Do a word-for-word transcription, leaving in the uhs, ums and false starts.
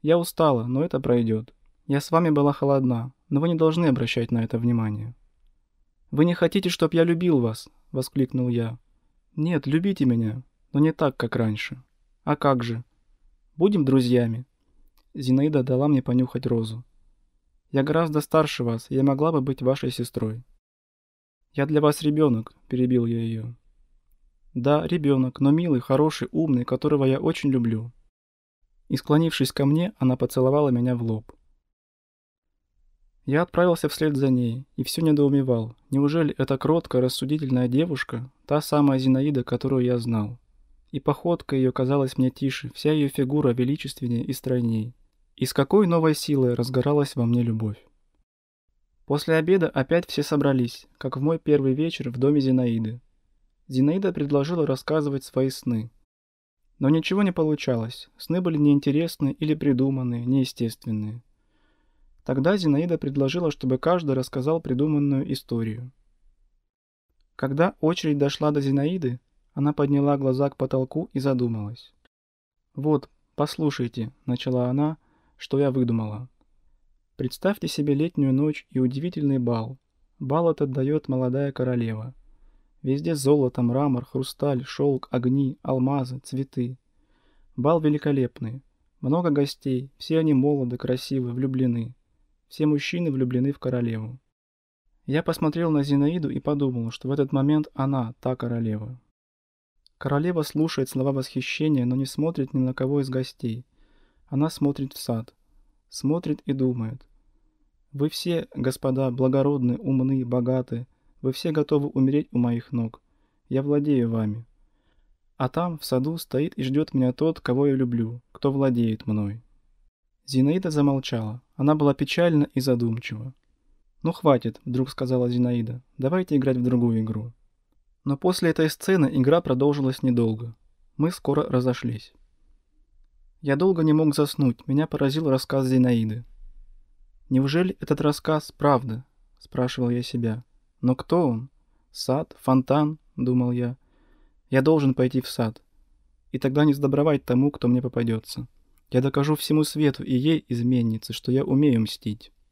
Я устала, но это пройдет. Я с вами была холодна, но вы не должны обращать на это внимание». «Вы не хотите, чтоб я любил вас?» — воскликнул я. «Нет, любите меня, но не так, как раньше». «А как же? Будем друзьями?» Зинаида дала мне понюхать розу. «Я гораздо старше вас, я могла бы быть вашей сестрой». «Я для вас ребенок», — перебил я ее. «Да, ребенок, но милый, хороший, умный, которого я очень люблю». И, склонившись ко мне, она поцеловала меня в лоб. Я отправился вслед за ней и все недоумевал. Неужели эта кроткая, рассудительная девушка — та самая Зинаида, которую я знал? И походка ее казалась мне тише, вся ее фигура величественнее и стройней. И с какой новой силой разгоралась во мне любовь. После обеда опять все собрались, как в мой первый вечер в доме Зинаиды. Зинаида предложила рассказывать свои сны. Но ничего не получалось, сны были неинтересные или придуманные, неестественные. Тогда Зинаида предложила, чтобы каждый рассказал придуманную историю. Когда очередь дошла до Зинаиды, она подняла глаза к потолку и задумалась. «Вот, послушайте», — начала она, — «что я выдумала. Представьте себе летнюю ночь и удивительный бал. Бал этот дает молодая королева. Везде золото, мрамор, хрусталь, шелк, огни, алмазы, цветы. Бал великолепный. Много гостей, все они молоды, красивы, влюблены. Все мужчины влюблены в королеву. Я посмотрел на Зинаиду и подумал, что в этот момент она, та королева. Королева слушает слова восхищения, но не смотрит ни на кого из гостей. Она смотрит в сад. Смотрит и думает. Вы все, господа, благородны, умны, богаты. Вы все готовы умереть у моих ног. Я владею вами. А там, в саду, стоит и ждет меня тот, кого я люблю, кто владеет мной». Зинаида замолчала. Она была печальна и задумчива. «Ну хватит», — вдруг сказала Зинаида. «Давайте играть в другую игру». Но после этой сцены игра продолжилась недолго. Мы скоро разошлись. Я долго не мог заснуть, меня поразил рассказ Зинаиды. «Неужели этот рассказ правда?» — спрашивал я себя. «Но кто он? Сад? Фонтан?» — думал я. «Я должен пойти в сад. И тогда не сдобровать тому, кто мне попадется. Я докажу всему свету и ей, изменнице, что я умею мстить».